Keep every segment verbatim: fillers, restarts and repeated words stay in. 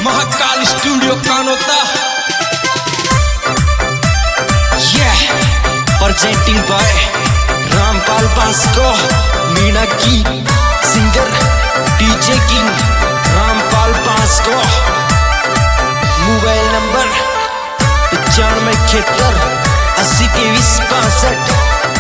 Mahakal studio Kanota. Yeah, presenting by Rampal Basko, Meena की singer DJ king Rampal Basko. Mobile number पचानवे इकहत्तर अस्सी तेईस बासठ।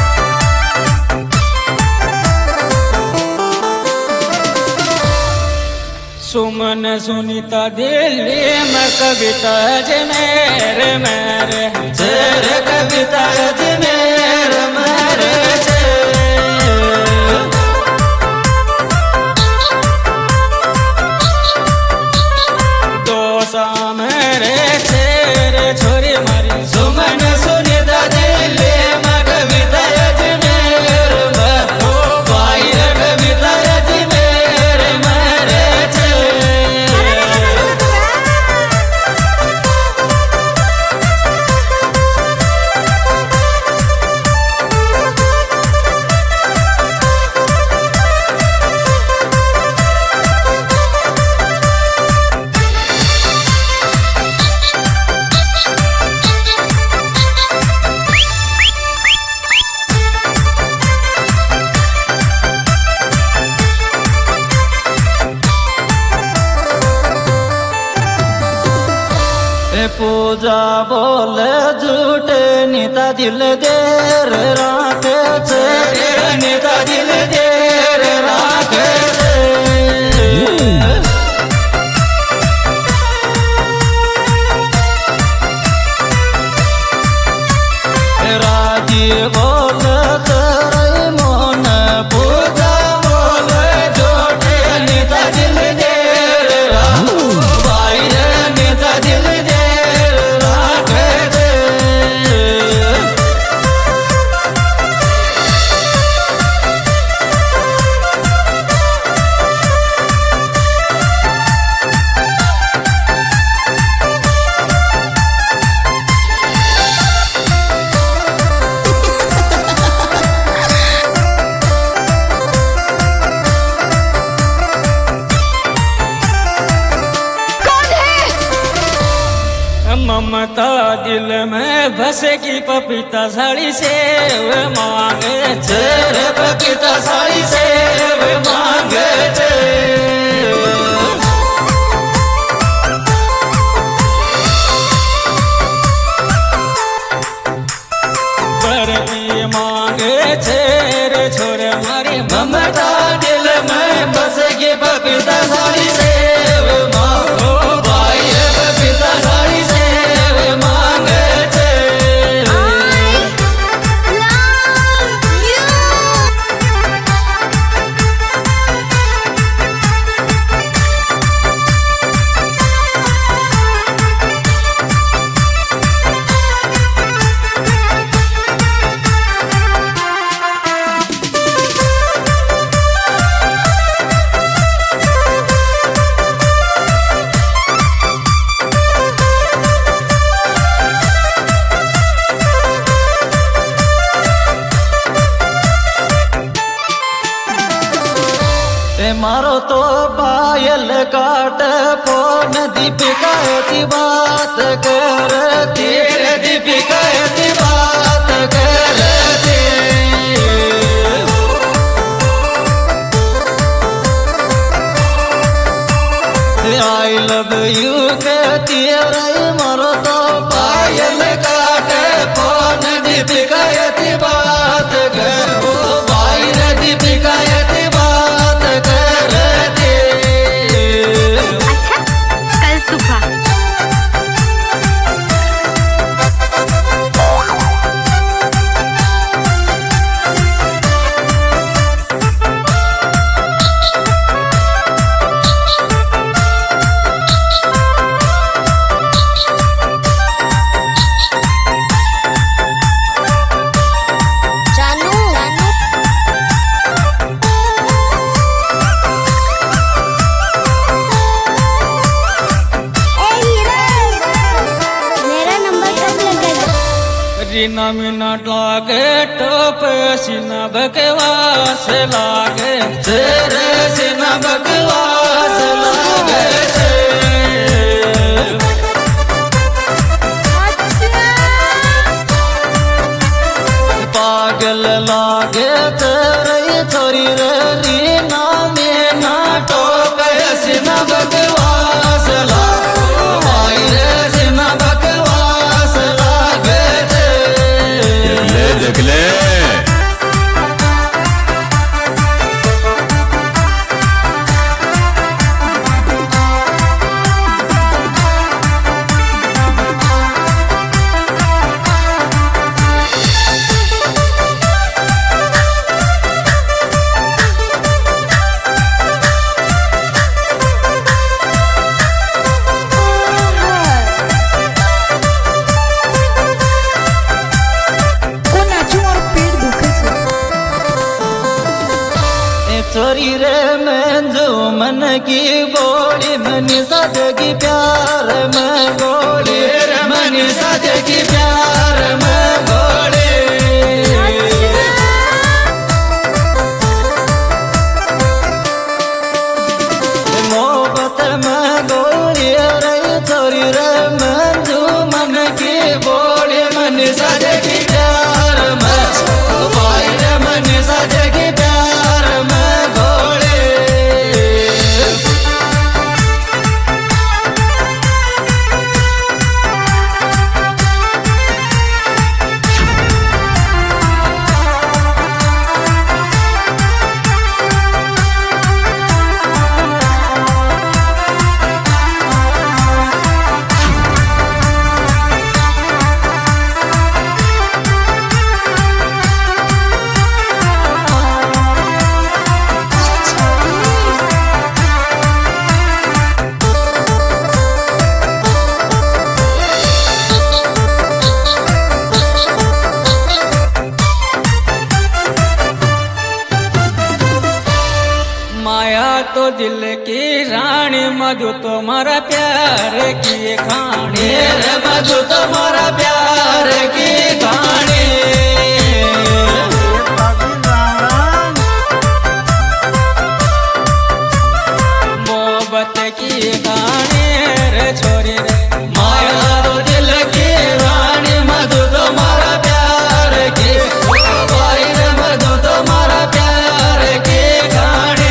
सुमन सुनीता दिल्ली में कविता जे मेरे मेरे जेरे कविता जे मेरे मेरे दो सा मेरे तेरे छोरी मारी सुमन सुनीता दिल्ली में कविता जे मेरे मेरे भाई कविता जे मेरे मेरे पूजा बोले झूठे नीता दिल देर राखे छे नीता दिल देर राखे राजी बोले तेरे मोहन पूजा बोले झूठे नीता दिल देर भाई नीता दिल ममता दिल में बसेगी पपीता साड़ी से वे मांगे तेरे पपीता साड़ी से वे मांगे पर भी मांगे तेरे छोरे मारी ममता दिल में बसेगी पपीता साड़ी से वे मांगो भाई पपीता साड़ी से मारो तो पायल काट फोन दीपिका की बात कर तेरे दीपिका की बात कर आई लव यू कहती है मारो तो पायल काट फोन दीपिका की बात कर भाई दीपिका की बात कर कल सुबह रीना मिनट लागे टोप सीना बकवास लागे तेरे सीना बकवास लागे मंजू मन की बोली मनी सजगी प्यार में गोली रे मनी सजगी प्यार में गोली मोहब्बत में गोली रे छोरी रे मंजू मन की बोली मनी सजगी प्यार में भाई रे मनी सजगी प्यार में गोली माया तो दिल की रानी मधु तुम्हारा प्यार की कहानी रे मधु तुम्हारा प्यार की कहानी मोहब्बत की कहानी रे छोरी रे माया तो दिल की रानी मधु तुम्हारा प्यार की भाई रे मधु तुम्हारा प्यार की कहानी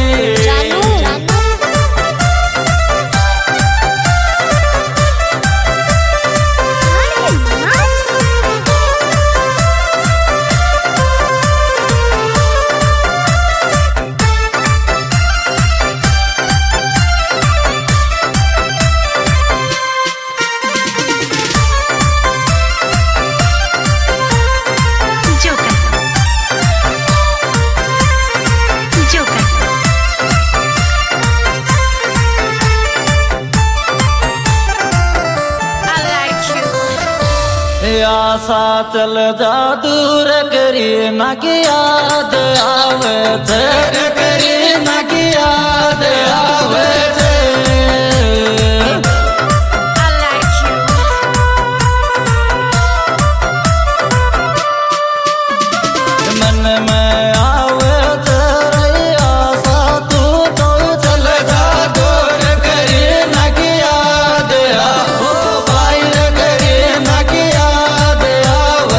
Joker. Joker. I like you. आशा चल जा दूर करी न की याद आवे तेर करी न की याद आवे I like you. मन में आवे तेरी आशा तू तो चल जा दूर करी न की याद आओ भाई रे करी न की याद आवे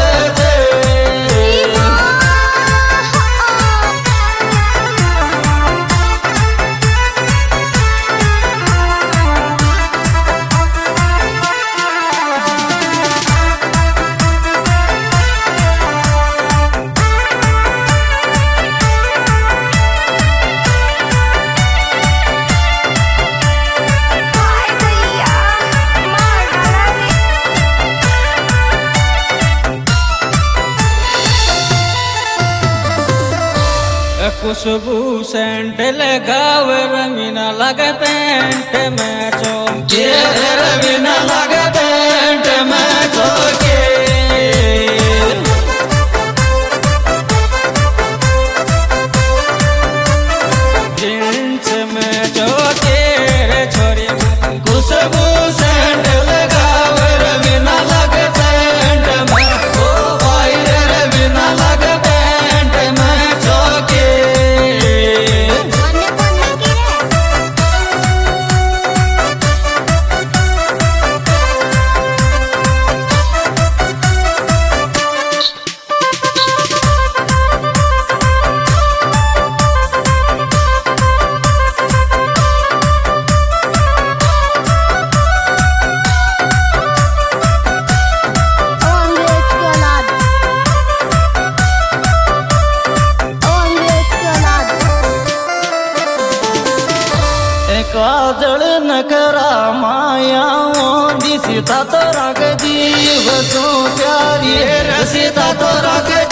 Ay, भैया मार डाला रे। खुशबू सेंट लगाव रमीना लगा पेंट में चौक ये रवीना लगा पेंट में चौके जींस में चौके रे छोरी खुशबू सेंट लगाव रवीना लगा पेंट में ओ भाई रे रवीना लगा पेंट में चौके बन्ने बन्ने की रे। Omelette salad. Omelette salad. काजल नखरा मायाओ दिसता तो रख जीव सो प्यारी रसिता तो रख